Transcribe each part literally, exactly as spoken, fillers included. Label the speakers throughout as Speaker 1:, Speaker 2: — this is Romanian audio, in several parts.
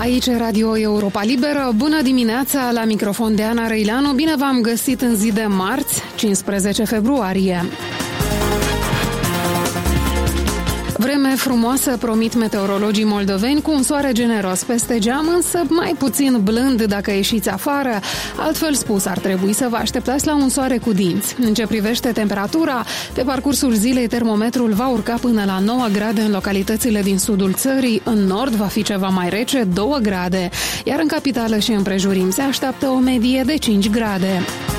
Speaker 1: Aici Radio Europa Liberă. Bună dimineața, la microfon de Ana Răileanu. Bine v-am găsit în zi de marți, cincisprezece februarie. Vreme frumoasă promit meteorologii moldoveni, cu un soare generos peste geam, însă mai puțin blând dacă ieșiți afară. Altfel spus, ar trebui să vă așteptați la un soare cu dinți. În ce privește temperatura, pe parcursul zilei termometrul va urca până la nouă grade în localitățile din sudul țării. În nord va fi ceva mai rece, două grade, iar în capitală și împrejurim se așteaptă o medie de cinci grade.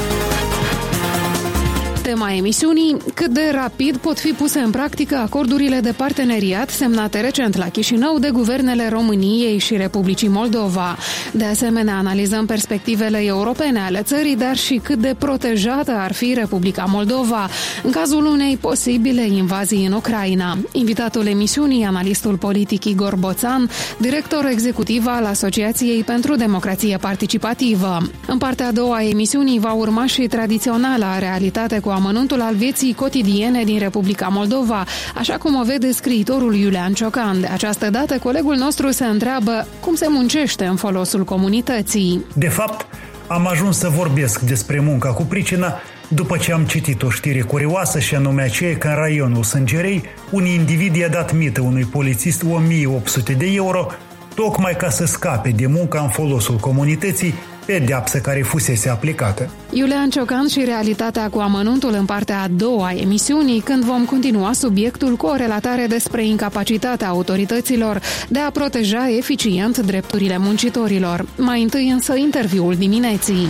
Speaker 1: Tema emisiunii: cât de rapid pot fi puse în practică acordurile de parteneriat semnate recent la Chișinău de guvernele României și Republicii Moldova. De asemenea, analizăm perspectivele europene ale țării, dar și cât de protejată ar fi Republica Moldova în cazul unei posibile invazii în Ucraina. Invitatul emisiunii, analistul politic Igor Boțan, director executiv al Asociației pentru Democrație Participativă. În partea a doua a emisiunii va urma și tradiționala realitate cu amănuntul al vieții cotidiene din Republica Moldova, așa cum o vede scriitorul Iulian Ciocan. De această dată, colegul nostru se întreabă cum se muncește în folosul comunității.
Speaker 2: De fapt, am ajuns să vorbesc despre munca cu pricina după ce am citit o știre curioasă, și anume aceea că în raionul Sângerei un individ i-a dat mită unui polițist o mie opt sute de euro tocmai ca să scape de munca în folosul comunității, pedeapsă care fusese aplicată.
Speaker 1: Iulian Ciocan și realitatea cu amănuntul în partea a doua a emisiunii, când vom continua subiectul cu o relatare despre incapacitatea autorităților de a proteja eficient drepturile muncitorilor. Mai întâi însă interviul dimineții.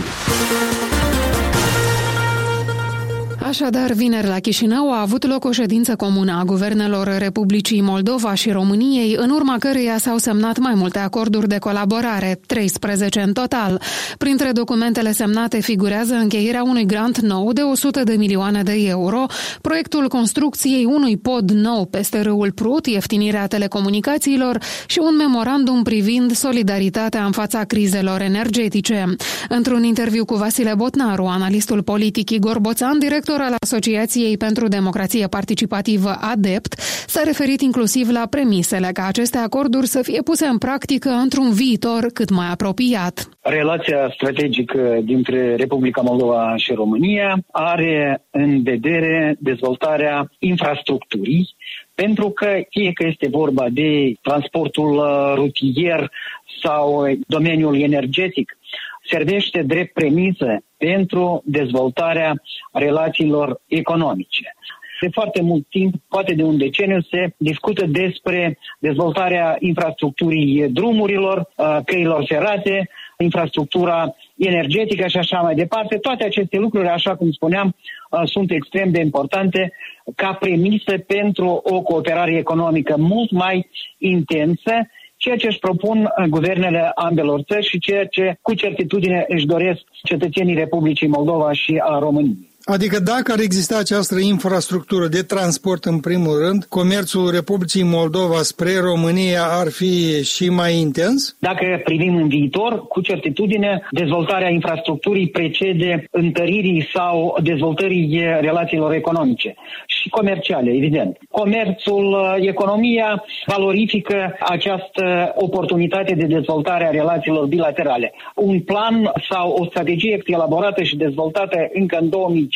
Speaker 1: Așadar, vineri la Chișinău a avut loc o ședință comună a guvernelor Republicii Moldova și României, în urma căreia s-au semnat mai multe acorduri de colaborare, treisprezece în total. Printre documentele semnate figurează încheierea unui grant nou de o sută de milioane de euro, proiectul construcției unui pod nou peste râul Prut, ieftinirea telecomunicațiilor și un memorandum privind solidaritatea în fața crizelor energetice. Într-un interviu cu Vasile Botnaru, analistul politic Igor Boțan, director al Asociației pentru Democrație Participativă ADEPT, s-a referit inclusiv la premisele ca aceste acorduri să fie puse în practică într-un viitor cât mai apropiat.
Speaker 3: Relația strategică dintre Republica Moldova și România are în vedere dezvoltarea infrastructurii, pentru că fie că este vorba de transportul rutier sau domeniul energetic, servește drept premisă pentru dezvoltarea relațiilor economice. De foarte mult timp, poate de un deceniu, se discută despre dezvoltarea infrastructurii drumurilor, căilor ferate, infrastructura energetică și așa mai departe. Toate aceste lucruri, așa cum spuneam, sunt extrem de importante ca premisă pentru o cooperare economică mult mai intensă, ceea ce își propun guvernele ambelor țări și ceea ce cu certitudine își doresc cetățenii Republicii Moldova și a României.
Speaker 4: Adică dacă ar exista această infrastructură de transport în primul rând, comerțul Republicii Moldova spre România ar fi și mai intens?
Speaker 3: Dacă privim în viitor, cu certitudine, dezvoltarea infrastructurii precede întăririi sau dezvoltării relațiilor economice și comerciale, evident. Comerțul, economia valorifică această oportunitate de dezvoltare a relațiilor bilaterale. Un plan sau o strategie elaborată și dezvoltată încă în două mii